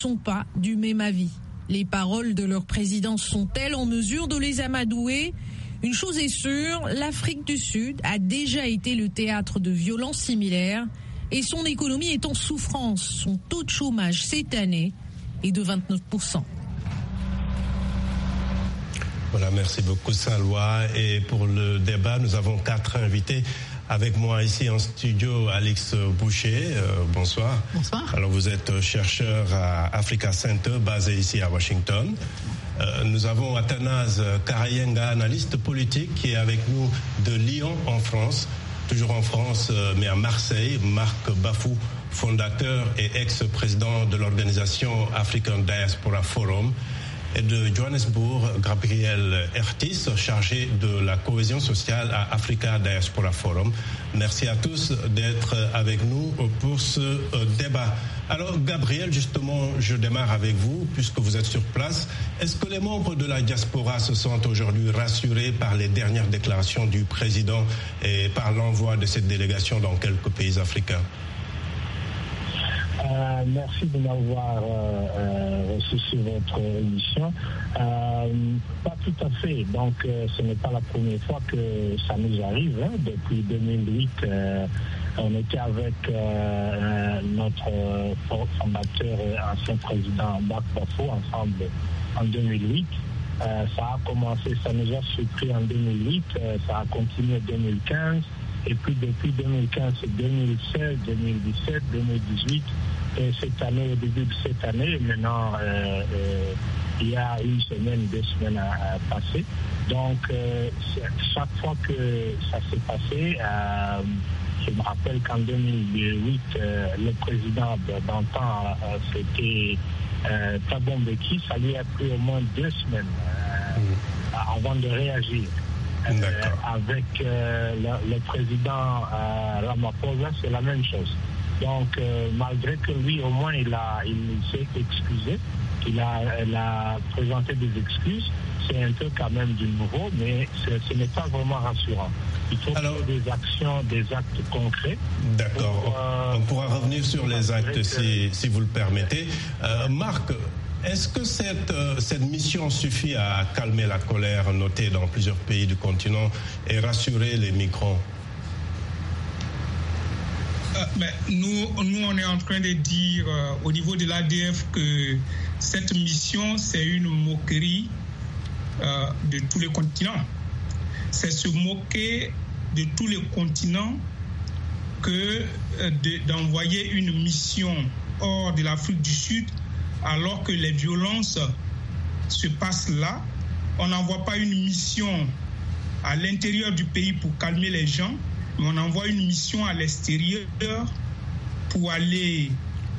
sont pas du même avis. Les paroles de leur président sont-elles en mesure de les amadouer ? Une chose est sûre, l'Afrique du Sud a déjà été le théâtre de violences similaires et son économie est en souffrance. Son taux de chômage cette année est de 29%. Voilà, merci beaucoup Salwa. Et pour le débat, nous avons 4 invités. Avec moi ici en studio, Alix Boucher. Bonsoir. Bonsoir. Alors vous êtes chercheur à Africa Center, basé ici à Washington. Nous avons Athanase Karayenga, analyste politique, qui est avec nous de Lyon en France. Toujours en France, mais à Marseille. Marc Bafou, fondateur et ex-président de l'organisation African Diaspora Forum. Et de Johannesburg, Gabriel Ertis, chargé de la cohésion sociale à Africa Diaspora Forum. Merci à tous d'être avec nous pour ce débat. Alors Gabriel, justement, je démarre avec vous, puisque vous êtes sur place. Est-ce que les membres de la diaspora se sentent aujourd'hui rassurés par les dernières déclarations du président et par l'envoi de cette délégation dans quelques pays africains ? Merci de m'avoir reçu sur votre émission. Pas tout à fait. Donc, ce n'est pas la première fois que ça nous arrive. Depuis 2008, on était avec notre fondateur et ancien président Marc Bafou ensemble en 2008. Ça a commencé, ça nous a surpris en 2008, ça a continué en 2015. Et puis depuis 2015, c'est 2016, 2017, 2018. Et cette année, au début de cette année, maintenant, il y a une semaine, 2 semaines à passer. Donc, chaque fois que ça s'est passé, je me rappelle qu'en 2008, le président d'antan, c'était Thabo Mbeki, ça lui a pris au moins 2 semaines avant de réagir. Avec le président Ramaphosa, c'est la même chose. Donc, malgré que lui, au moins, il s'est excusé, il a présenté des excuses, c'est un peu quand même du nouveau, mais ce n'est pas vraiment rassurant. Il faut des actions, des actes concrets. D'accord. On pourra revenir sur les actes si vous le permettez. Marc, est-ce que cette mission suffit à calmer la colère notée dans plusieurs pays du continent et rassurer les migrants ? Nous, on est en train de dire au niveau de l'ADF que cette mission, c'est une moquerie de tous les continents. C'est se moquer de tous les continents que d'envoyer une mission hors de l'Afrique du Sud alors que les violences se passent là. On n'envoie pas une mission à l'intérieur du pays pour calmer les gens, mais on envoie une mission à l'extérieur pour aller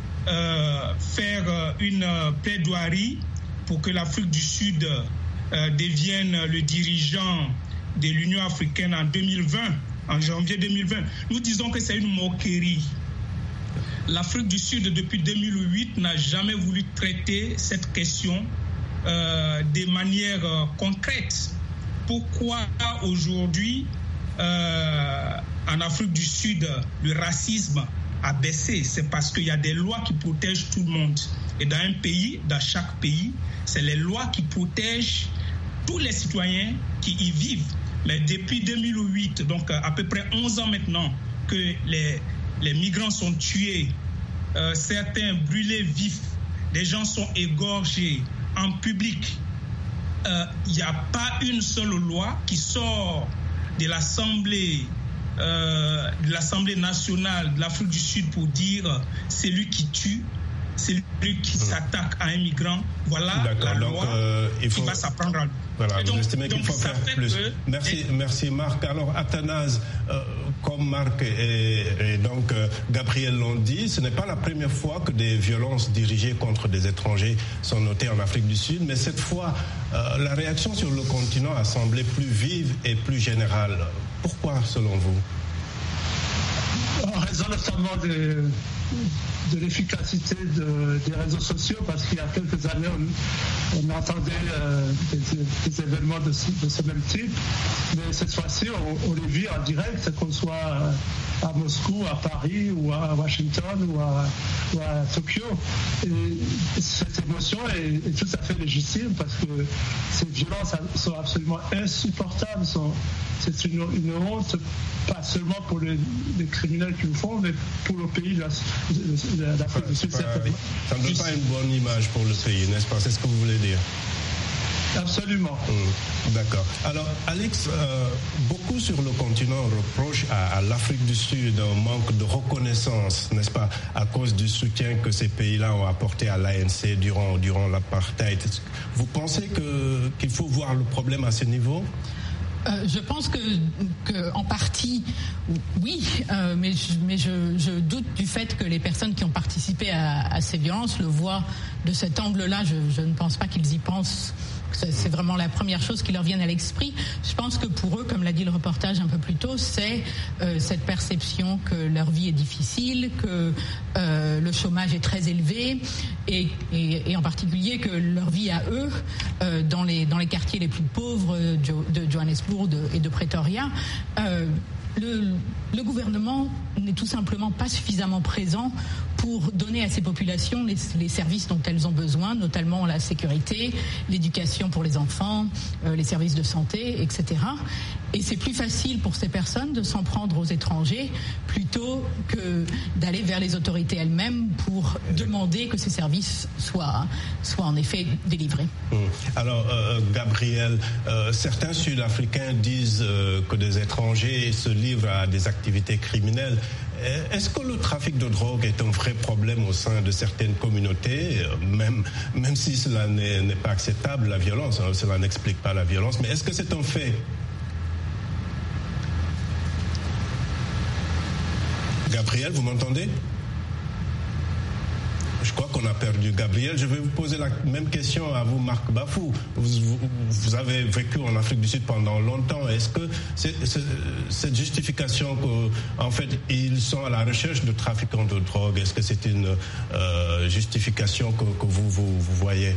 faire une plaidoirie pour que l'Afrique du Sud devienne le dirigeant de l'Union africaine en 2020, en janvier 2020. Nous disons que c'est une moquerie. L'Afrique du Sud, depuis 2008, n'a jamais voulu traiter cette question de manière concrète. Pourquoi aujourd'hui, en Afrique du Sud, le racisme a baissé? C'est parce qu'il y a des lois qui protègent tout le monde. Et dans un pays, dans chaque pays, c'est les lois qui protègent tous les citoyens qui y vivent. Mais depuis 2008, donc à peu près 11 ans maintenant, que les migrants sont tués, certains brûlés vifs, des gens sont égorgés en public. Il n'y a pas une seule loi qui sort de l'Assemblée nationale de l'Afrique du Sud pour dire c'est lui qui tue, c'est lui qui s'attaque à un migrant. Voilà la loi qui va s'apprendre à lui. Voilà, vous estimez qu'il faut faire plus. Merci Marc. Alors Athanase, comme Marc et donc Gabriel l'ont dit, ce n'est pas la première fois que des violences dirigées contre des étrangers sont notées en Afrique du Sud, mais cette fois, la réaction sur le continent a semblé plus vive et plus générale. Pourquoi, selon vous ? En raison notamment de l'efficacité des réseaux sociaux, parce qu'il y a quelques années, on entendait des événements de ce même type, mais cette fois-ci, on les vit en direct, qu'on soit à Moscou, à Paris, ou à Washington, ou à Tokyo. Et cette émotion est tout à fait légitime, parce que ces violences sont absolument insupportables. C'est une honte, pas seulement pour les criminels qui le font, mais pour le pays de l'Afrique du Sud. Ça ne donne pas une bonne image pour le pays, n'est-ce pas? C'est ce que vous voulez dire? Absolument. D'accord. Alors, Alex, beaucoup sur le continent reprochent à l'Afrique du Sud un manque de reconnaissance, n'est-ce pas, à cause du soutien que ces pays-là ont apporté à l'ANC durant l'apartheid. Vous pensez qu'il faut voir le problème à ce niveau? Je pense que en partie, oui, mais je doute du fait que les personnes qui ont participé à ces violences le voient de cet angle-là. Je ne pense pas qu'ils y pensent. C'est vraiment la première chose qui leur vient à l'esprit. Je pense que pour eux, comme l'a dit le reportage un peu plus tôt, c'est cette perception que leur vie est difficile, que le chômage est très élevé et en particulier que leur vie à eux, dans les quartiers les plus pauvres de Johannesburg et de Pretoria, le gouvernement n'est tout simplement pas suffisamment présent pour donner à ces populations les services dont elles ont besoin, notamment la sécurité, l'éducation pour les enfants, les services de santé, etc. Et c'est plus facile pour ces personnes de s'en prendre aux étrangers plutôt que d'aller vers les autorités elles-mêmes pour demander que ces services soient en effet délivrés. Alors, Gabriel, certains Sud-Africains disent que des étrangers se livrent à des activités criminelles. Est-ce que le trafic de drogue est un vrai problème au sein de certaines communautés, même si cela n'est pas acceptable, la violence, hein, cela n'explique pas la violence, mais est-ce que c'est un fait? Gabriel, vous m'entendez? Je crois qu'on a perdu Gabriel. Je vais vous poser la même question à vous, Marc Bafou. Vous avez vécu en Afrique du Sud pendant longtemps. Est-ce que cette justification qu'en fait, ils sont à la recherche de trafiquants de drogue, est-ce que c'est une justification que vous voyez?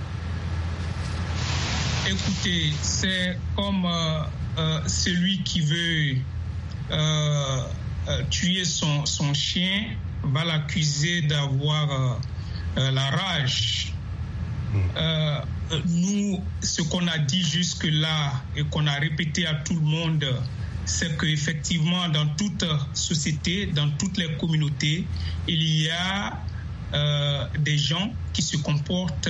Écoutez, c'est comme celui qui veut tuer son chien va l'accuser d'avoir la rage. Nous, ce qu'on a dit jusque-là et qu'on a répété à tout le monde, c'est qu'effectivement, dans toute société, dans toutes les communautés, il y a des gens qui se comportent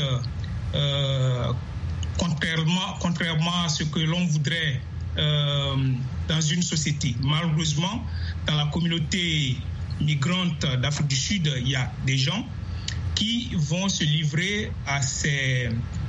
contrairement à ce que l'on voudrait dans une société. Malheureusement, dans la communauté migrante d'Afrique du Sud, il y a des gens qui vont se livrer à ces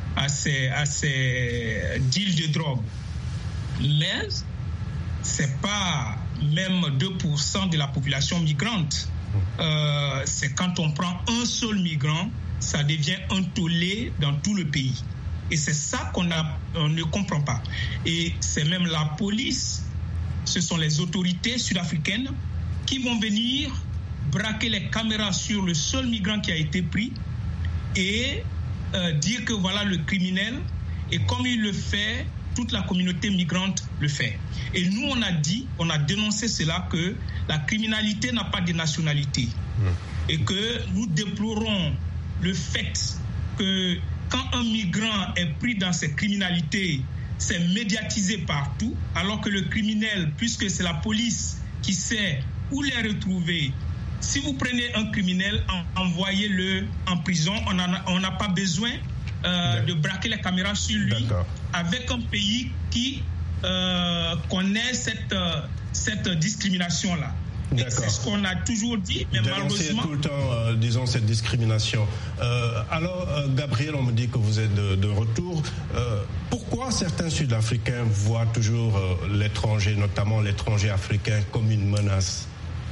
deals de drogue. Mais c'est pas même 2% de la population migrante. C'est quand on prend un seul migrant, ça devient un tollé dans tout le pays. Et c'est ça qu'on ne comprend pas. Et c'est même la police, ce sont les autorités sud-africaines qui vont venir braquer les caméras sur le seul migrant qui a été pris et dire que voilà le criminel. Et comme il le fait, toute la communauté migrante le fait. Et nous, on a dénoncé cela, que la criminalité n'a pas de nationalité. Et que nous déplorons le fait que quand un migrant est pris dans cette criminalité, c'est médiatisé partout, alors que le criminel, puisque c'est la police qui sait où les retrouver, si vous prenez un criminel, envoyez-le en prison. On n'a pas besoin de braquer les caméras sur lui. D'accord. Avec un pays qui connaît cette discrimination-là. C'est ce qu'on a toujours dit, mais malheureusement... tout le temps, disons, cette discrimination. Alors, Gabriel, on me dit que vous êtes de retour. Pourquoi certains Sud-Africains voient toujours l'étranger, notamment l'étranger africain, comme une menace?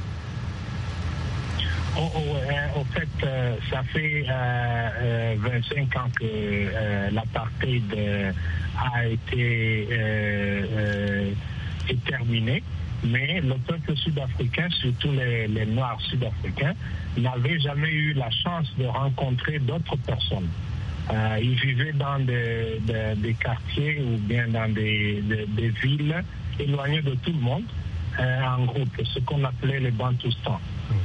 En fait, ça fait 25 ans que l'apartheid a été terminé. Mais le peuple sud-africain, surtout les Noirs sud-africains, n'avaient jamais eu la chance de rencontrer d'autres personnes. Ils vivaient dans des quartiers ou bien dans des villes éloignées de tout le monde, en groupe, ce qu'on appelait les Bantoustans.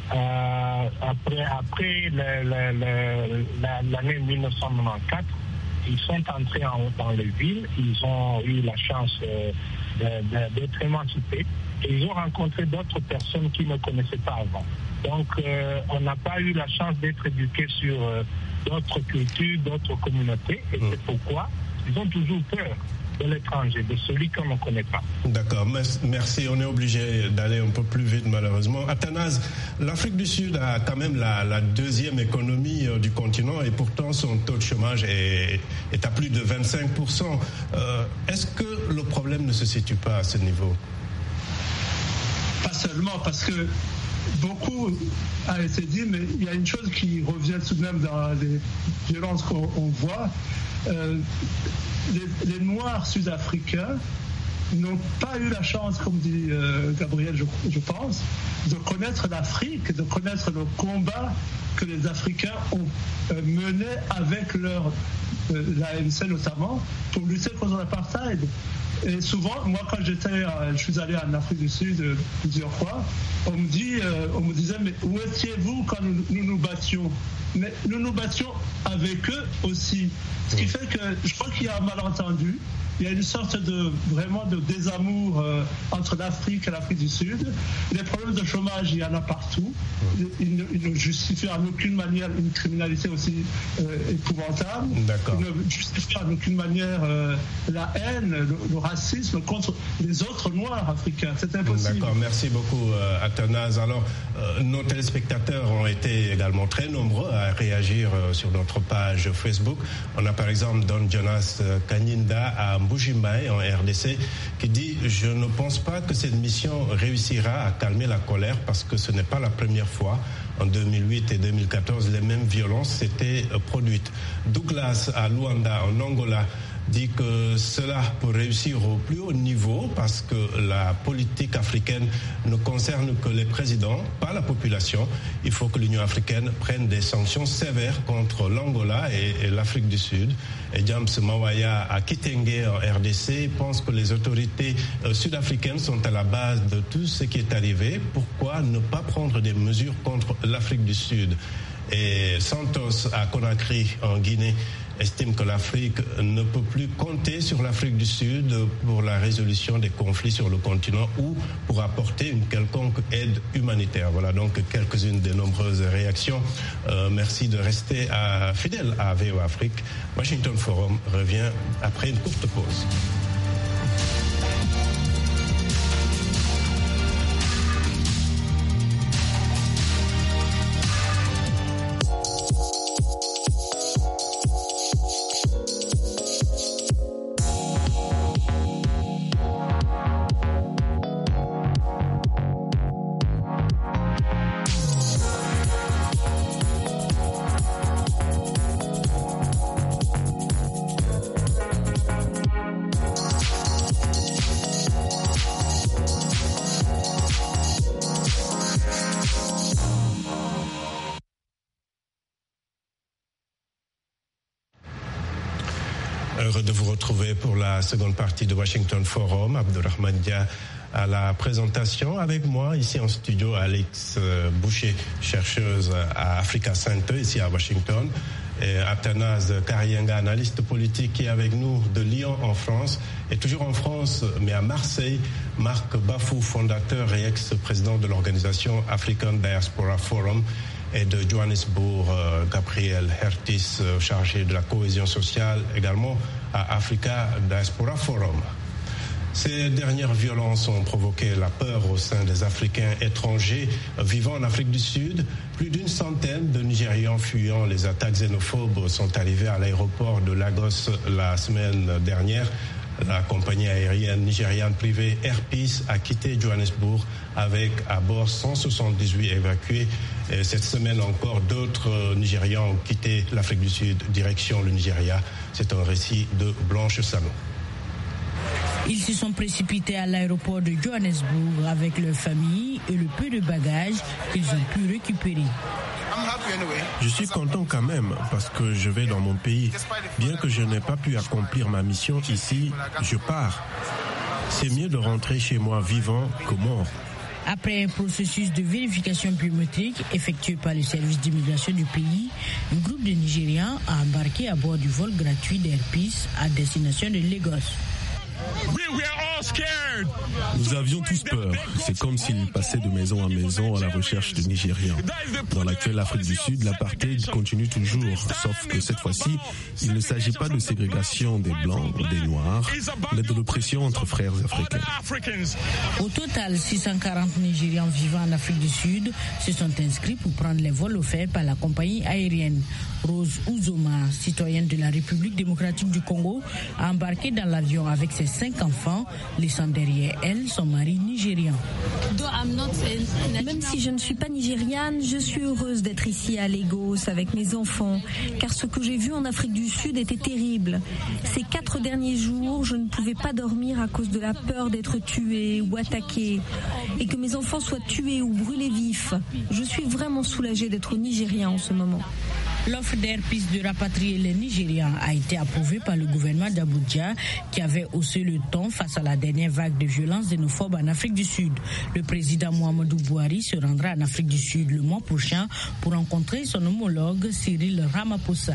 Après l'année 1994, ils sont entrés dans les villes, ils ont eu la chance d'être émancipés et ils ont rencontré d'autres personnes qu'ils ne connaissaient pas avant. Donc, on n'a pas eu la chance d'être éduqués sur d'autres cultures, d'autres communautés, et c'est pourquoi ils ont toujours peur de l'étranger, de celui qu'on ne connaît pas. D'accord, merci. On est obligé d'aller un peu plus vite malheureusement. Athanase, l'Afrique du Sud a quand même la deuxième économie du continent et pourtant son taux de chômage est à plus de 25%. Est-ce que le problème ne se situe pas à ce niveau? Pas seulement, parce que beaucoup a été dit, mais il y a une chose qui revient tout de même dans les violences qu'on voit. Les Noirs sud-africains n'ont pas eu la chance, comme dit Gabriel, je pense, de connaître l'Afrique, de connaître le combat que les Africains ont mené avec l'ANC notamment, pour lutter contre l'apartheid. Et souvent, moi, quand je suis allé en Afrique du Sud plusieurs fois, on me disait, mais où étiez-vous quand nous nous battions? Mais nous nous battions avec eux aussi. Ce qui fait que je crois qu'il y a un malentendu. Il y a une sorte de désamour entre l'Afrique et l'Afrique du Sud. Les problèmes de chômage, il y en a partout. Ils ne justifient en aucune manière une criminalité aussi épouvantable. D'accord. Ils ne justifient en aucune manière la haine, le racisme contre les autres Noirs africains. C'est impossible. D'accord, merci beaucoup Athanase. Alors, nos téléspectateurs ont été également très nombreux à réagir sur notre page Facebook. On a par exemple Don Jonas Kanyinda à Mbujimai en RDC qui dit « Je ne pense pas que cette mission réussira à calmer la colère parce que ce n'est pas la première fois. En 2008 et 2014, les mêmes violences s'étaient produites. » Douglas à Luanda en Angola dit que cela peut réussir au plus haut niveau parce que la politique africaine ne concerne que les présidents, pas la population. Il faut que l'Union africaine prenne des sanctions sévères contre l'Angola et l'Afrique du Sud. Et James Mawaya à Kitenge en RDC pense que les autorités sud-africaines sont à la base de tout ce qui est arrivé. Pourquoi ne pas prendre des mesures contre l'Afrique du Sud? Et Santos à Conakry en Guinée estime que l'Afrique ne peut plus compter sur l'Afrique du Sud pour la résolution des conflits sur le continent ou pour apporter une quelconque aide humanitaire. Voilà donc quelques-unes des nombreuses réactions. Merci de rester fidèle à VOA Afrique. Washington Forum revient après une courte pause. Heureux de vous retrouver pour la seconde partie de Washington Forum. Abdurrahman Dia à la présentation. Avec moi, ici en studio, Alex Boucher, chercheuse à Africa Center, ici à Washington. Et Athanase Karienga, analyste politique, qui est avec nous de Lyon en France. Et toujours en France, mais à Marseille, Marc Bafou, fondateur et ex-président de l'organisation African Diaspora Forum. Et de Johannesburg, Gabriel Hertis, chargé de la cohésion sociale, également à Africa Diaspora Forum. Ces dernières violences ont provoqué la peur au sein des Africains étrangers vivant en Afrique du Sud. Plus d'une centaine de Nigérians fuyant les attaques xénophobes sont arrivés à l'aéroport de Lagos la semaine dernière. La compagnie aérienne nigériane privée Air Peace a quitté Johannesburg avec à bord 178 évacués. Et cette semaine encore, d'autres Nigérians ont quitté l'Afrique du Sud, direction le Nigeria. C'est un récit de Blanche Salon. Ils se sont précipités à l'aéroport de Johannesburg avec leur famille et le peu de bagages qu'ils ont pu récupérer. Je suis content quand même parce que je vais dans mon pays. Bien que je n'ai pas pu accomplir ma mission ici, je pars. C'est mieux de rentrer chez moi vivant que mort. Après un processus de vérification biométrique effectué par le service d'immigration du pays, un groupe de Nigérians a embarqué à bord du vol gratuit d'Air Peace à destination de Lagos. Nous avions tous peur. C'est comme s'ils passaient de maison à maison à la recherche de Nigérians. Dans l'actuelle Afrique du Sud, l'apartheid continue toujours. Sauf que cette fois-ci, il ne s'agit pas de ségrégation des Blancs ou des Noirs, mais de l'oppression entre frères africains. Au total, 640 Nigérians vivant en Afrique du Sud se sont inscrits pour prendre les vols offerts par la compagnie aérienne. Rose Uzoma, citoyenne de la République démocratique du Congo, a embarqué dans l'avion avec ses 5 enfants, laissant derrière elle son mari nigérian. Même si je ne suis pas nigériane, je suis heureuse d'être ici à Lagos avec mes enfants, car ce que j'ai vu en Afrique du Sud était terrible. Ces 4 derniers jours, je ne pouvais pas dormir à cause de la peur d'être tuée ou attaquée, et que mes enfants soient tués ou brûlés vifs. Je suis vraiment soulagée d'être nigérien en ce moment. L'offre d'Air Peace de rapatrier les Nigérians a été approuvée par le gouvernement d'Abuja qui avait haussé le ton face à la dernière vague de violences xénophobes en Afrique du Sud. Le président Muhammadu Buhari se rendra en Afrique du Sud le mois prochain pour rencontrer son homologue Cyril Ramaphosa.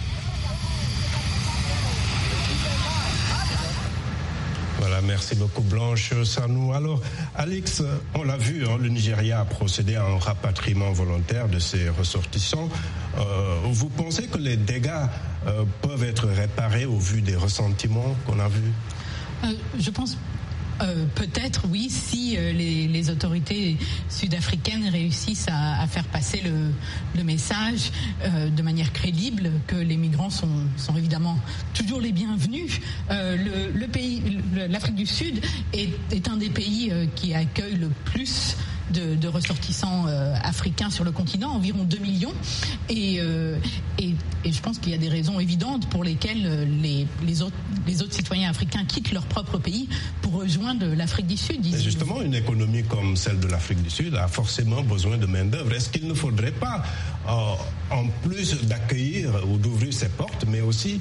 Voilà, merci beaucoup Blanche Sanou. Alors, Alex, on l'a vu, le Nigeria a procédé à un rapatriement volontaire de ses ressortissants. Vous pensez que les dégâts peuvent être réparés au vu des ressentiments qu'on a vus? Je pense peut-être, oui, si les autorités sud-africaines réussissent à faire passer le message de manière crédible que les migrants sont évidemment toujours les bienvenus. Le pays, l'Afrique du Sud est un des pays qui accueille le plus de ressortissants africains sur le continent, environ 2 millions. Et je pense qu'il y a des raisons évidentes pour lesquelles les autres citoyens africains quittent leur propre pays pour rejoindre l'Afrique du Sud. Et justement, une économie comme celle de l'Afrique du Sud a forcément besoin de main-d'œuvre. Est-ce qu'il ne faudrait pas, en plus d'accueillir ou d'ouvrir ses portes, mais aussi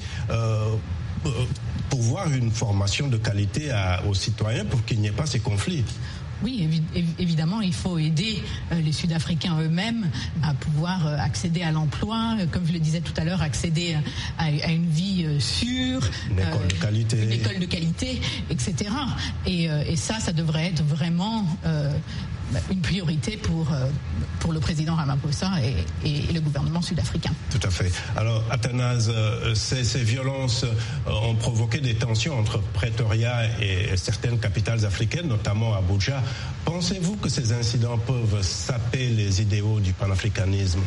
pourvoir une formation de qualité aux citoyens pour qu'il n'y ait pas ces conflits? Oui, évidemment, il faut aider les Sud-Africains eux-mêmes à pouvoir accéder à l'emploi, comme je le disais tout à l'heure, accéder à une vie sûre, une école de qualité, etc. Et ça devrait être vraiment une priorité pour le président Ramaphosa et le gouvernement sud-africain. Tout à fait. Alors, Athanase, ces violences ont provoqué des tensions entre Pretoria et certaines capitales africaines, notamment Abuja. Pensez-vous que ces incidents peuvent saper les idéaux du panafricanisme?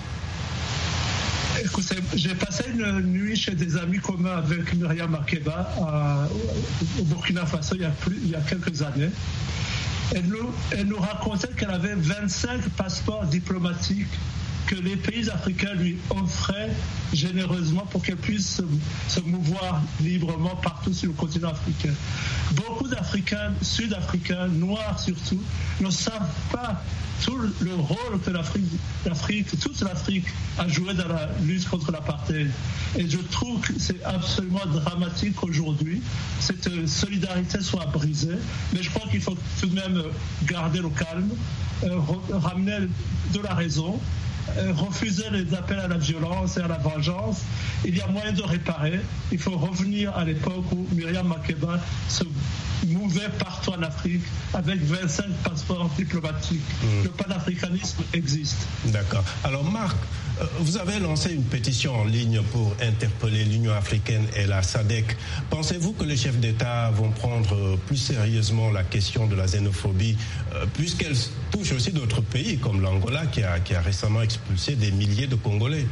Écoutez, j'ai passé une nuit chez des amis communs avec Myriam Makeba au Burkina Faso il y a quelques années. Elle nous racontait qu'elle avait 25 passeports diplomatiques que les pays africains lui offraient généreusement pour qu'elle puisse se mouvoir librement partout sur le continent africain. Beaucoup d'Africains, Sud-Africains, Noirs surtout, ne savent pas tout le rôle que toute l'Afrique a joué dans la lutte contre l'apartheid. Et je trouve que c'est absolument dramatique qu'aujourd'hui cette solidarité soit brisée. Mais je crois qu'il faut tout de même garder le calme, ramener de la raison, refuser les appels à la violence et à la vengeance. Il y a moyen de réparer. Il faut revenir à l'époque où Myriam Makeba se mouvait partout en Afrique avec 25 passeports diplomatiques. Le panafricanisme existe. D'accord. Alors Marc, vous avez lancé une pétition en ligne pour interpeller l'Union africaine et la SADC. Pensez-vous que les chefs d'État vont prendre plus sérieusement la question de la xénophobie, puisqu'elle touche aussi d'autres pays comme l'Angola qui a récemment expulsé des milliers de Congolais?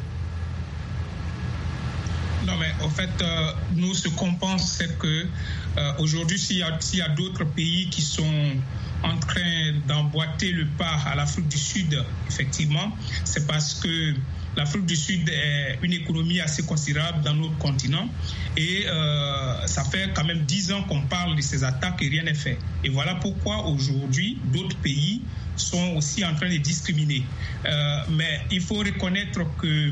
Non, mais en fait, nous, ce qu'on pense, c'est que aujourd'hui, s'il y a d'autres pays qui sont en train d'emboîter le pas à l'Afrique du Sud, effectivement, c'est parce que l'Afrique du Sud est une économie assez considérable dans notre continent et ça fait quand même 10 ans qu'on parle de ces attaques et rien n'est fait. Et voilà pourquoi aujourd'hui, d'autres pays sont aussi en train de discriminer. Mais il faut reconnaître que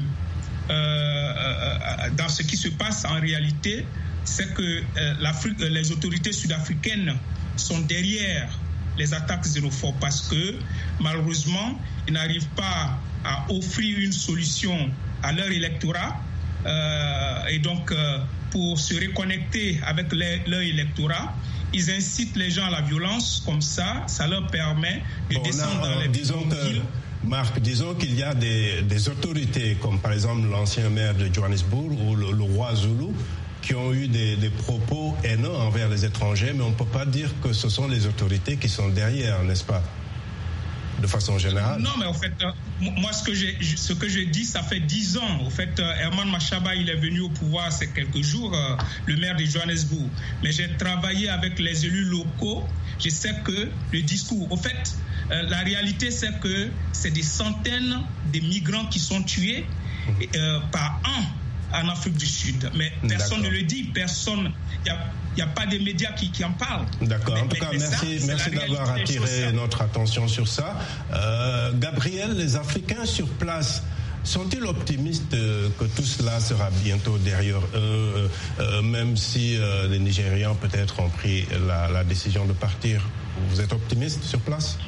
dans ce qui se passe en réalité, c'est que les autorités sud-africaines sont derrière les attaques xénophobes parce que malheureusement, ils n'arrivent pas à offrir une solution à leur électorat et donc pour se reconnecter avec leur électorat, ils incitent les gens à la violence, comme ça leur permet de descendre dans les villes. Marc, disons qu'il y a des autorités comme par exemple l'ancien maire de Johannesburg ou le roi Zulu qui ont eu des propos haineux envers les étrangers, mais on ne peut pas dire que ce sont les autorités qui sont derrière, n'est-ce pas? De façon générale. Non, mais en fait, moi, ce que je dis, ça fait 10 ans. En fait, Herman Mashaba, il est venu au pouvoir ces quelques jours, le maire de Johannesburg. Mais j'ai travaillé avec les élus locaux. Je sais que le discours, en fait, la réalité, c'est que c'est des centaines de migrants qui sont tués par an en Afrique du Sud. Mais personne ne le dit, personne. Il n'y a pas de médias qui en parlent. D'accord. En tout cas, merci d'avoir attiré notre attention sur ça. Gabriel, les Africains sur place sont-ils optimistes que tout cela sera bientôt derrière eux, même si les Nigérians peut-être ont pris la décision de partir? Vous êtes optimiste sur place?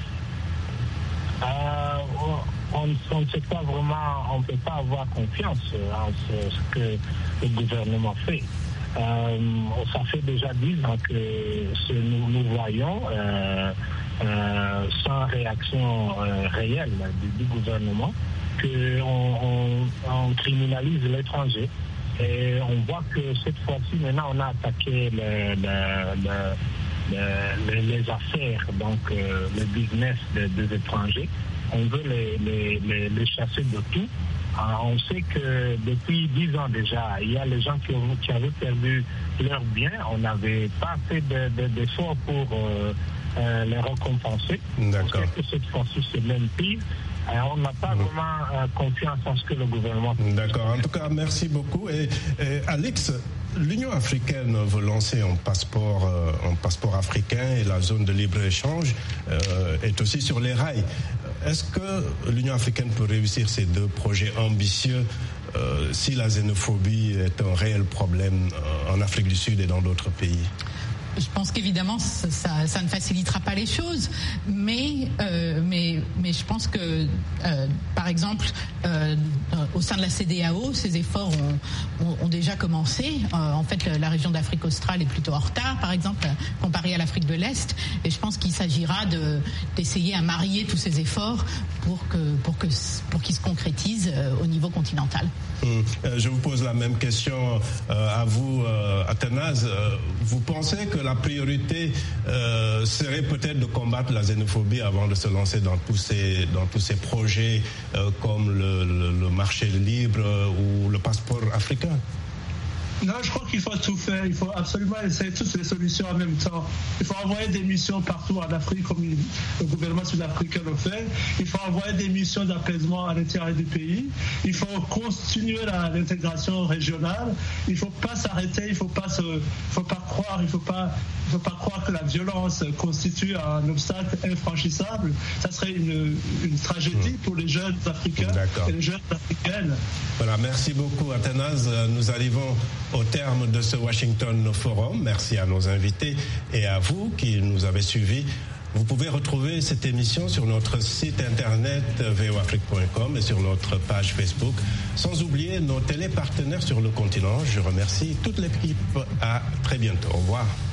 On ne sait pas vraiment, on ne peut pas avoir confiance en ce que le gouvernement fait. Ça fait déjà 10 ans que nous voyons sans réaction réelle du gouvernement qu'on criminalise l'étranger. Et on voit que cette fois-ci, maintenant, on a attaqué les affaires, donc le business des étrangers. On veut les chasser de tout. On sait que depuis 10 ans déjà, il y a les gens qui avaient perdu leurs biens. On n'avait pas fait d'efforts pour les récompenser. D'accord. On sait que cette fois-ci, c'est même pire. On n'a pas vraiment confiance en ce que le gouvernement fait. D'accord. En tout cas, merci beaucoup. Et Alix, l'Union africaine veut lancer un passeport africain et la zone de libre-échange est aussi sur les rails. Est-ce que l'Union africaine peut réussir ces deux projets ambitieux si la xénophobie est un réel problème en Afrique du Sud et dans d'autres pays? Je pense qu'évidemment, ça ne facilitera pas les choses, mais je pense que, par exemple, au sein de la CEDEAO, ces efforts ont déjà commencé. En fait, la région d'Afrique australe est plutôt en retard, par exemple, comparée à l'Afrique de l'Est. Et je pense qu'il s'agira d'essayer à marier tous ces efforts pour qu'ils se concrétisent au niveau continental. Je vous pose la même question à vous, Athanase. Vous pensez que la priorité serait peut-être de combattre la xénophobie avant de se lancer dans tous ces projets comme le marché libre ou le passeport africain? Non, je crois qu'il faut tout faire. Il faut absolument essayer toutes les solutions en même temps. Il faut envoyer des missions partout en Afrique, comme le gouvernement sud-africain le fait. Il faut envoyer des missions d'apaisement à l'intérieur du pays. Il faut continuer l'intégration régionale. Il ne faut pas s'arrêter. Il ne faut pas croire. Il faut pas croire que la violence constitue un obstacle infranchissable. Ça serait une tragédie pour les jeunes Africains et les jeunes Africaines. Voilà, merci beaucoup, Athanase. Nous arrivons au terme de ce Washington Forum. Merci à nos invités et à vous qui nous avez suivis. Vous pouvez retrouver cette émission sur notre site internet voafrique.com et sur notre page Facebook, sans oublier nos télépartenaires sur le continent. Je remercie toute l'équipe. À très bientôt. Au revoir.